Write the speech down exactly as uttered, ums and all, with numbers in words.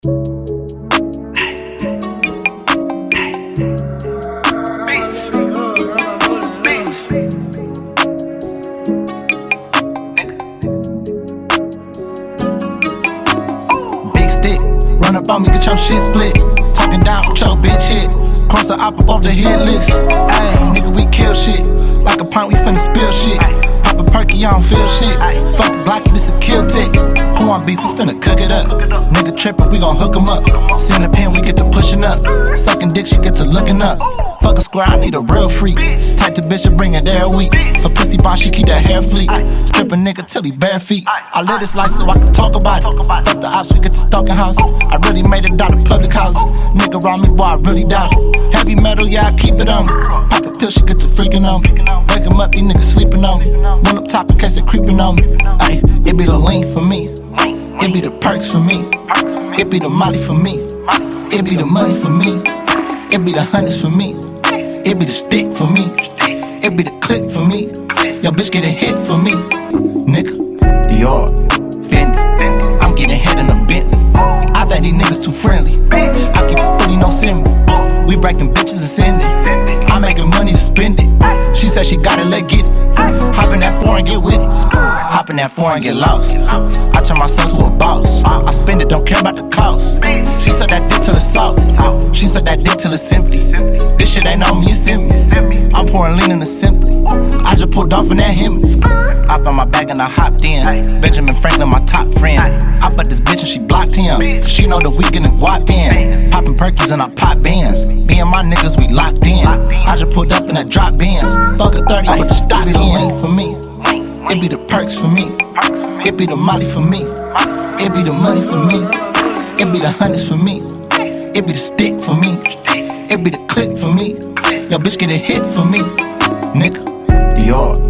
Run up on me, get your shit split. Talking down with your bitch hit. Cross her up off the hit list. Ayy, nigga, we kill shit. Like a pint, we finna spill shit. Pop a perky, I don't feel shit. Fuck this locky, this a kill tick. Who want beef, we finna cook it up. Nigga trippin', we gon' hook him up. Send a pin, we get to pushing up. Sucking dick, she get to looking up. Fuck a square, I need a real freak. Type the bitch and bring it every week. Her pussy bomb, she keep that hair fleek. Strip a nigga till he bare feet. I live this life so I can talk about it. Fuck the ops, we get to stalking house. I really made it out of public house. Nigga around me, boy, I really doubt it. Heavy metal, yeah, I keep it on me. Pop a pill, she get to freaking on me. Wake him up, these niggas sleeping on me. One up top in case they creeping on me. Ay, it be the lean for me. It be the perks for me. It be the molly for me. It be the money for me. It be the hundreds for me. It be the stick for me. It be the click for me. Yo, bitch get a hit for me. Nigga, Dior, Fendi. I'm getting head in a Bentley. I think these niggas too friendly. I keep it forty, no send me. We breaking bitches and sending. I'm making money to spend it. She said she got it, let get it. Hop in that foreign, get with it. Hop in that foreign, get lost. I turn myself to a boss. I spend it, don't care about the cost. She said that dick till it's soft. She said that dick till it's empty. This shit ain't on me, it's in me. I'm pouring lean in the simply. I just pulled off in that Hemi. I found my bag and I hopped in. Benjamin Franklin, my top friend. I fucked this bitch and she blocked him. Cause she know the weekend and guap in. Popping perkies and I pop bands. Me and my niggas, we locked in. I just pulled up in that drop bands. Fuck a thirty, put the stock in. It be the lean for me. It be the perks for me. It be the molly for me. It be the money for me. It be the hundreds for me. It be the stick for me. It be the click for me. Yo, bitch get a hit for me. Nigga, Dior,